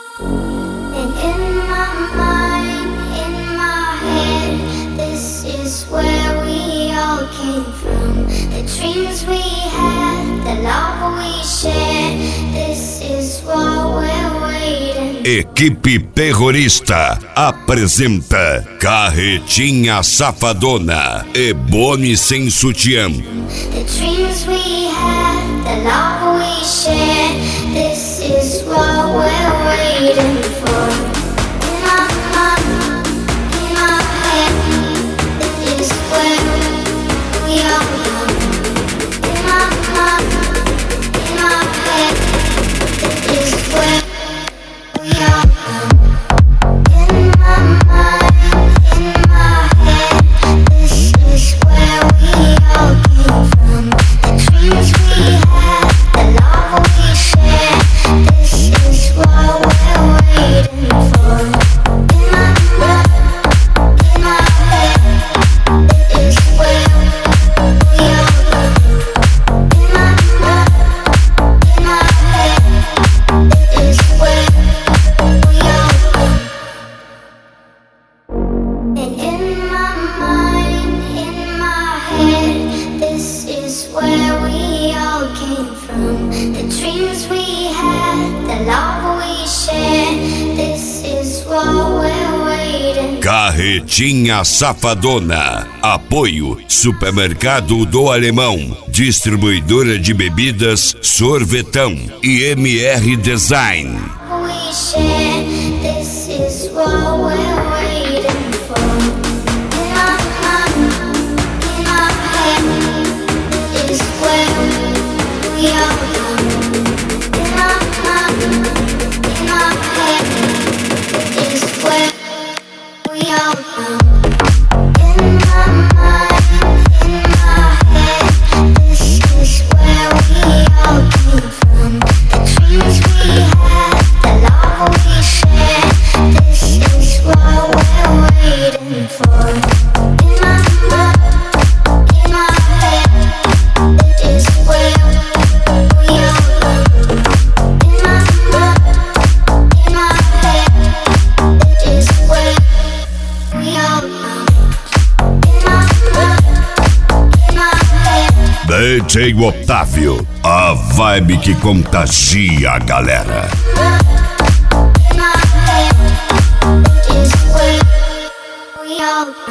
And in my mind, in my head, this is where we all came from. The dreams we had, the love we shared, this is what we're waiting. Equipe Terrorista apresenta Carretinha Safadona e Boni Sem Sutiã. The dreams we had, the love we shared, this is what we're waiting for. In my mind, in my head, this is where we all belong. In my mind, in my head, this is where we all belong. In my mind, in my head, this is where we all came from. The dreams we had, the love we shared, this is what we're waiting for. In my mind, in my head, this is where we all belong. In my mind, in my head, this is where we all belong. And in my mind, in my head, this is where we all came from. The dreams we had, the love we shared, this is what we're waiting. Carretinha Safadona. Apoio Supermercado do Alemão, Distribuidora de Bebidas Sorvetão e MR Design. We share, this is what we're waiting for. In my mind, in my head, this is where we all belong. In my mind, in my head, this is where we all belong. In my mind, in my head, this is where we all came from. The dreams we had, the love we shared, this is what we're waiting for. In my mind, in my head, this is where we all belong. In my mind, in my head, this is where we all belong. In my mind, in my head. DJ Otávio, a vibe que contagia a galera. In my head, this is where we all belong.